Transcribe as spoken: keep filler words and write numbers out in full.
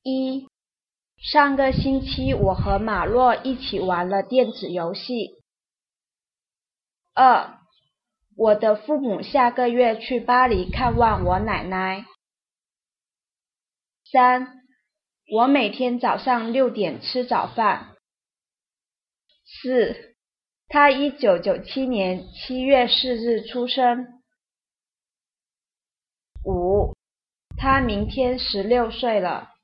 一、上个星期我和马洛一起玩了电子游戏。二、我的父母下个月去巴黎看望我奶奶。三、我每天早上六点吃早饭。四、他一九九七年七月四日出生。五、他明天十六岁了。